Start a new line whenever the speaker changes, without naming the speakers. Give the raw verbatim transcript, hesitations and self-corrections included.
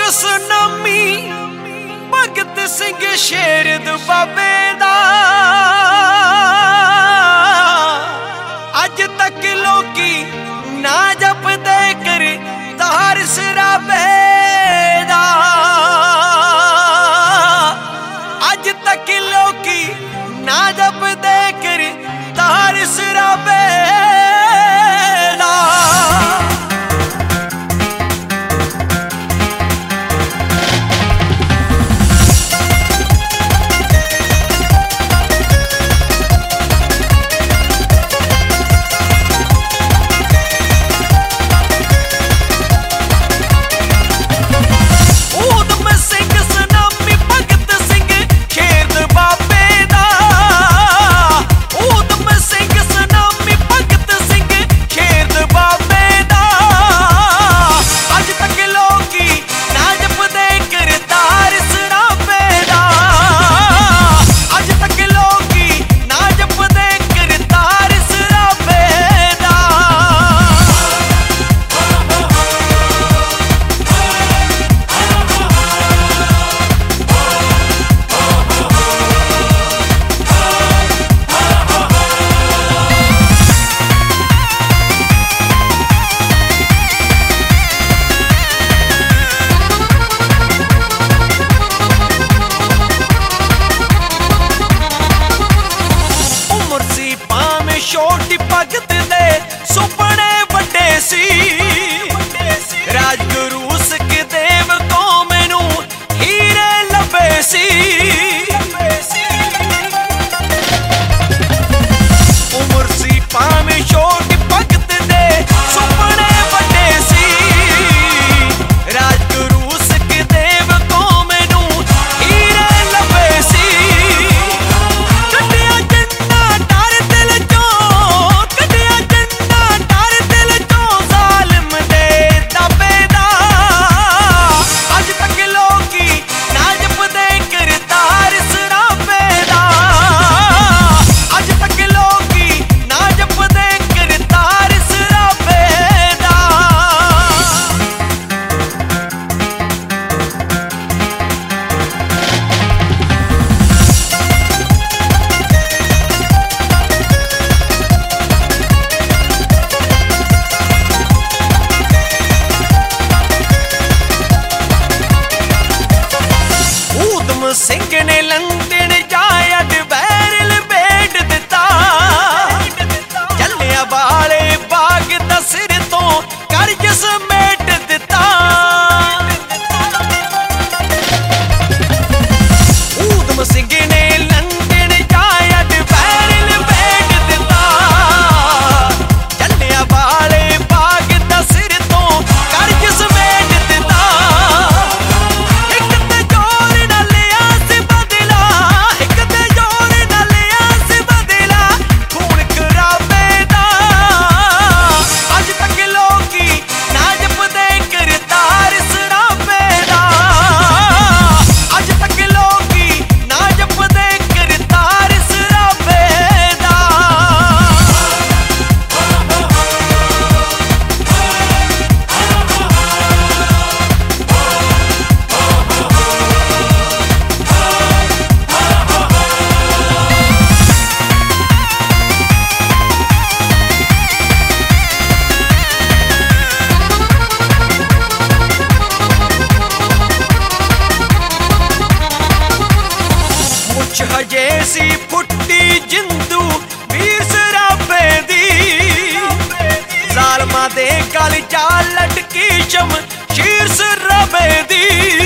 Tsunami Bhagat Singh शेर दुबाबे दा अज तक लोकी ना जपदे कर तार सराबे दा। अज तक लोकी ना जपदे कर तार सराबे दा। छोटी भगत दे सुपने बड़े सी राजगुरु सुखदेव कौम नू हीरे लभे सी। उमर सी भावें छोटी भगत दे सुपने बड़े सी राजगुरु सुखदेव कौम नू हीरे लभे सी। सिंह ने लंदन जाया बैरल बेट दिता जलिया वाले बाग दा सिर तो कर्ज समेट दिता। ऊधम सिंह ने लंदन जाया बैरल बेट दिता जलिया वाले बाग दा सिर तो कर्ज समेट दिता। हजे सी फुट्टी जिंदू वीर सराबे दी जालमा दे गल चा लटकी शम शीर सराबे दी।